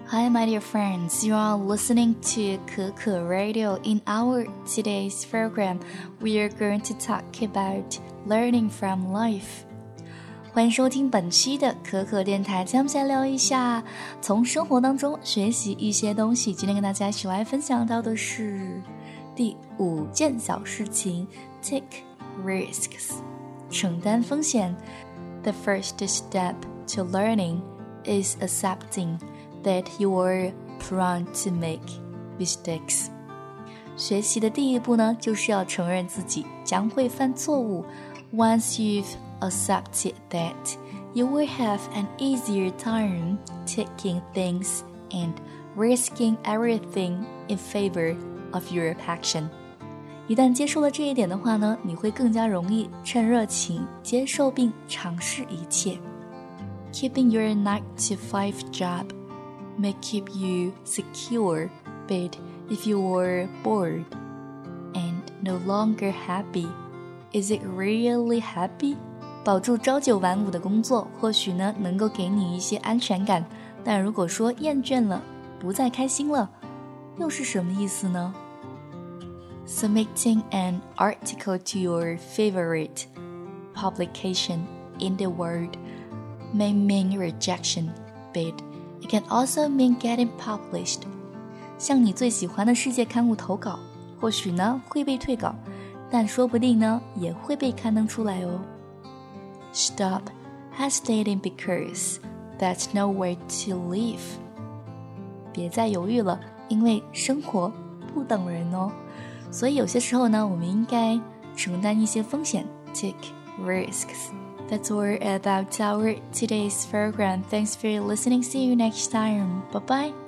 Hi, my dear friends. You are listening to Keke Radio. In our today's program, we are going to talk about learning from life. 欢迎收听本期的可可电台，咱们先聊一下从生活当中学习一些东西。今天跟大家一起来分享到的是第5件小事情 Take risks 承担风险。The first step to learning is accepting that you are prone to make mistakes. 学习的第一步呢，就是要承认自己将会犯错误。Once you've accepted that, you will have an easier time taking things and risking everything in favor of your passion. 一旦接受了这一点的话呢，你会更加容易趁热情接受并尝试一切。Keeping your 9-to-5 job may keep you secure, but if you are bored and no longer happy, is it really happy? 保住朝九晚五的工作，或许呢能够给你一些安全感，但如果说厌倦了，不再开心了，又是什么意思呢？ Submitting an article to your favorite publication in the world may mean rejection, but it can also mean getting published. 向你最喜欢的世界刊物投稿，或许呢会被退稿，但说不定呢也会被刊登出来哦。Stop hesitating because there's nowhere to live. 别再犹豫了，因为生活不等人哦。所以有些时候呢，我们应该承担一些风险 ，take risks.That's all about our today's program. Thanks for listening. See you next time. Bye-bye.